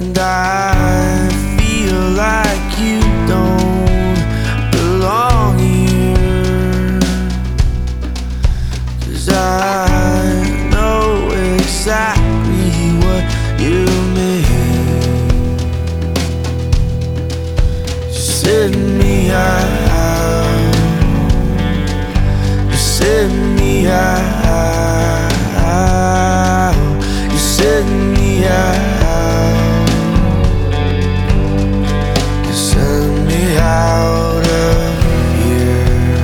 And I feel like you don't belong here, 'cause I know exactly what you mean. Just sit me out, just sit me out, just sit me out. Out of here.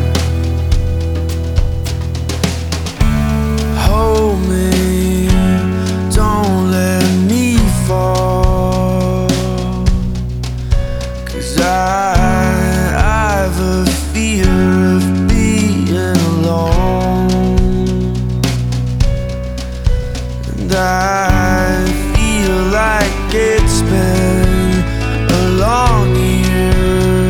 Hold me, don't let me fall, 'cause I've a fear of being alone. And I feel like it's been a long year,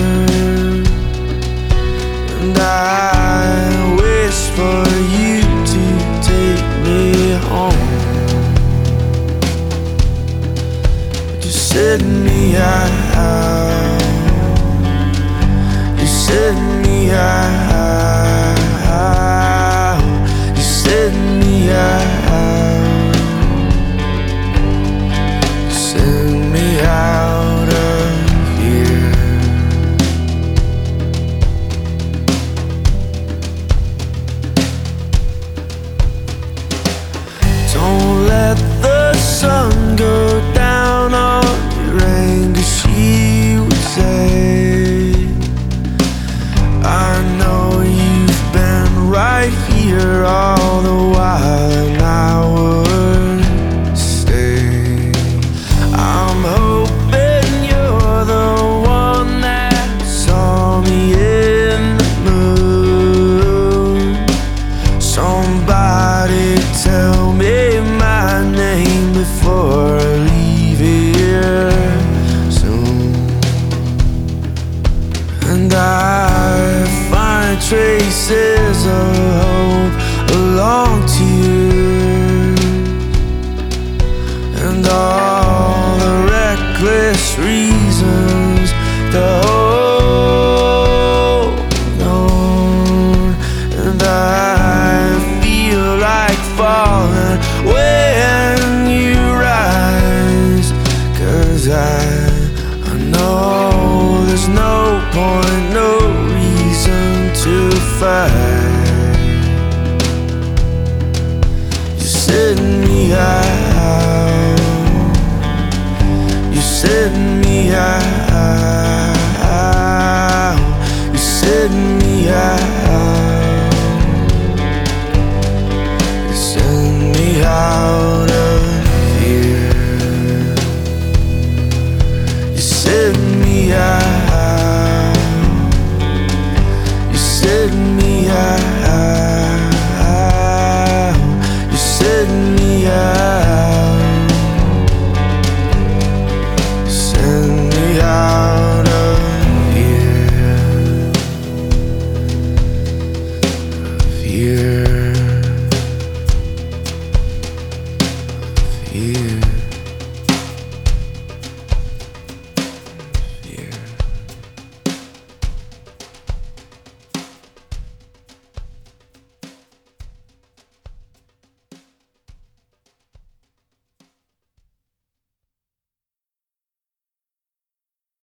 and I wish for you to take me home. Just sit me out, just sit me out, just sit me out, just send me out of here. Don't let the sun go down on your anger, she would say. I know you've been right here all the while, and I would stay. I'm hoping you're the one that saw me in the moon. Somebody tell me my name before I leave here soon. And I find traces of hope along tears, and all the reckless reasons to hold on. And I feel like falling when you rise, 'cause I know there's no point, no reason to fight. You're sitting me out, you're sitting me out, you're sitting me out, you're sitting me out of here. You're sitting me out, you're sitting me out, you're sitting me out, send me out of here, of here.